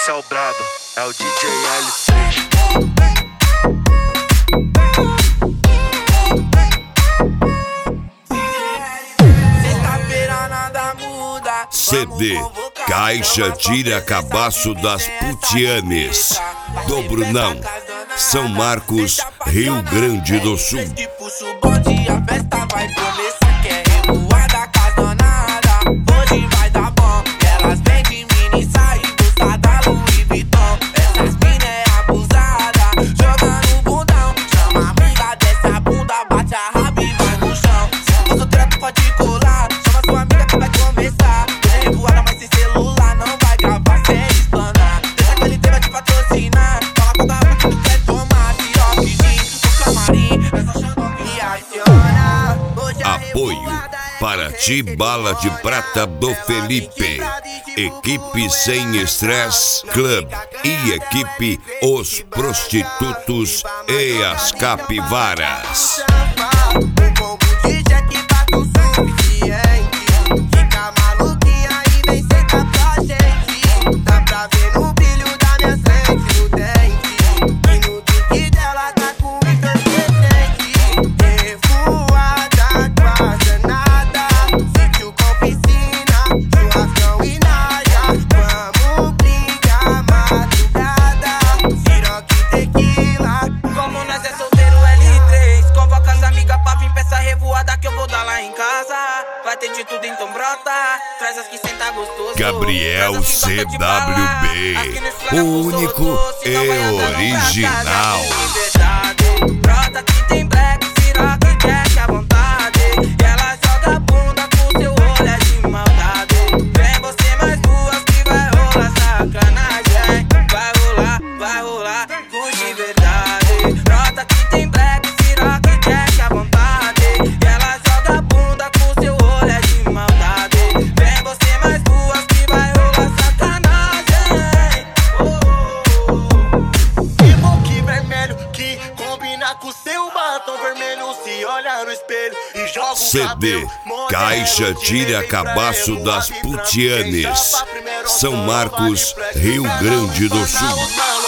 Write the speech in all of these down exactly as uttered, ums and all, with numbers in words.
Esse é o brabo, é o D J L três. C D Caixa Tira Cabaço das Putianes, do Brunão, São Marcos, Rio Grande do Sul. Hoje vai dar bom, elas vêm de mini saia buçada Louis Vuitton. Essas mina é abusada, jogando bundão. Chama a amiga dessa bunda, bate a raba e vai no chão. Se for solteira tu pode colar, chama sua amiga que vai começar. Hoje é revoada, mas sem celular, não vai gravar sem explanar. Deixa que ele vai te patrocinar, fala com a garrafa que tu quer tomar. Siroque gin, no camarim, é só chamar e aciona. Apoio para Ti Bala de Prata do Felipe, Equipe Sem Estresse Club e Equipe Os Prostitutos e as Capivaras. Fica maluquinha e vem sentar pra gente. Dá pra ver no brilho da minha frente, no dente. E no pique dela tá com entorpecente. Revoada, quase nada. Sítio com piscina, churrascão e naja. Vamos brincar madrugada. Siroque tequila. Como nós é solteiro L três, convoca as amigas pra vir pra essa revoada que eu vou dar lá em casa. Vai ter de tudo, então brota. Traz as que senta gostoso. Gabriel C W B, o único e original. Brota que tem black, siroque, jack à vontade. E ela joga bunda com seu olhar de maldade. Vem você mais duas que vai rolar sacanagem. Vai rolar, vai rolar, com de verdade. Brota que tem black, siroque, jack à vontade. E ela joga bunda com seu olhar de maldade. Vem você mais duas que vai rolar sacanagem. Oh, oh, oh. Que bom que vermelho que combina com seu batom vermelho. Se olha no espelho e joga C D Caixa Tira Cabaço das Putianes, São Marcos, Rio Grande do Sul.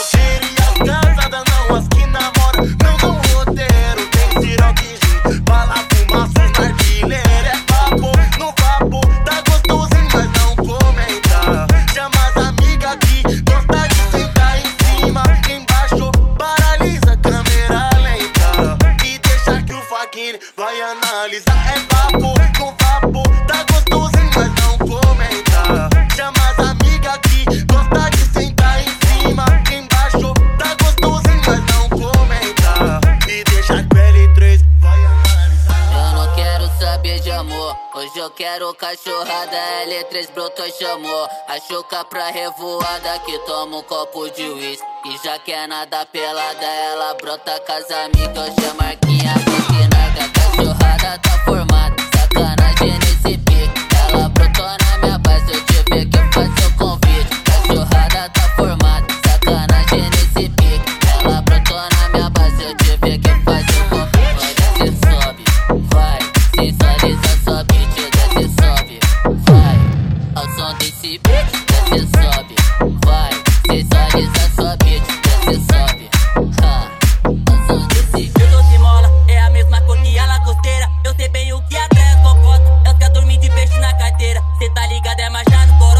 As que namoram não dão roteiro. Tem siroque gin, bala, fumaça, narguileira. É papo, no papo, tá gostosinho, mas não comenta. Chama as amigas que gosta de sentar em cima. Embaixo, paralisa, câmera lenta. E deixa que o Fagner vai analisar. É papo, no papo, tá gostosinho, mas não comenta. Chama as amigas que gosta de sentar em cima. Embaixo, tá gostosinho, mas não comenta. E deixa que o L três vai analisar. Eu não quero saber de amor, hoje eu quero cachorrada. L três brotou e chamou a Chuca pra revoada, que toma um copo de uísque e já quer nada pelada. Ela brota com as amigas, hoje é marquinha, porque narga. Cachorrada tá formada, sacanagem nesse pique. Ela brotou na minha base, eu tive que fazer o convite. Cachorrada tá formada, sacanagem nesse pique. Ela brotou na minha base, eu tive que fazer o convite. Vai, desce, sobe, vai, sensualiza sua bitch. Desce, sobe, vai, ao som desse beat. Desce, sobe, vai, sensualiza sua bitch. Desce, sobe, ha, ao som desse beat. Eu tô de mola, é a mesma cor que a lagosteira. Eu sei bem o que a três comporta. Eu quero dormir de peixe na carteira. Cê tá ligado, é marcha no coro.